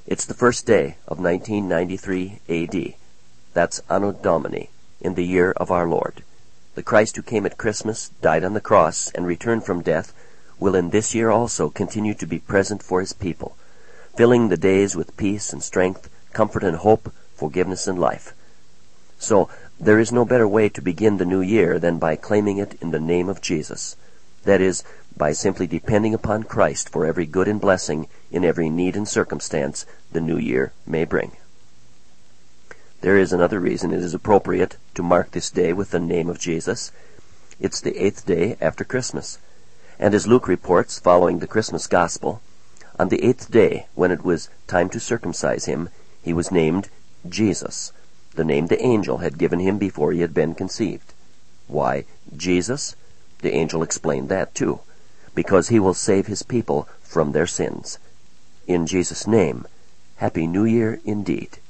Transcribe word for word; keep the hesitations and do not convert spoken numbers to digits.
It's the first day of nineteen ninety-three A D. That's Anno Domini, in the year of our Lord. The Christ who came at Christmas, died on the cross, and returned from death, will in this year also continue to be present for his people, filling the days with peace and strength, comfort and hope, forgiveness and life. So, there is no better way to begin the new year than by claiming it in the name of Jesus. That is, by simply depending upon Christ for every good and blessing in every need and circumstance the new year may bring. There is another reason it is appropriate to mark this day with the name of Jesus. It's the eighth day after Christmas. And as Luke reports, following the Christmas Gospel, on the eighth day, when it was time to circumcise him, he was named Jesus, the name the angel had given him before he had been conceived. Why Jesus? The angel explained that too. Because he will save his people from their sins. In Jesus' name, Happy New Year indeed.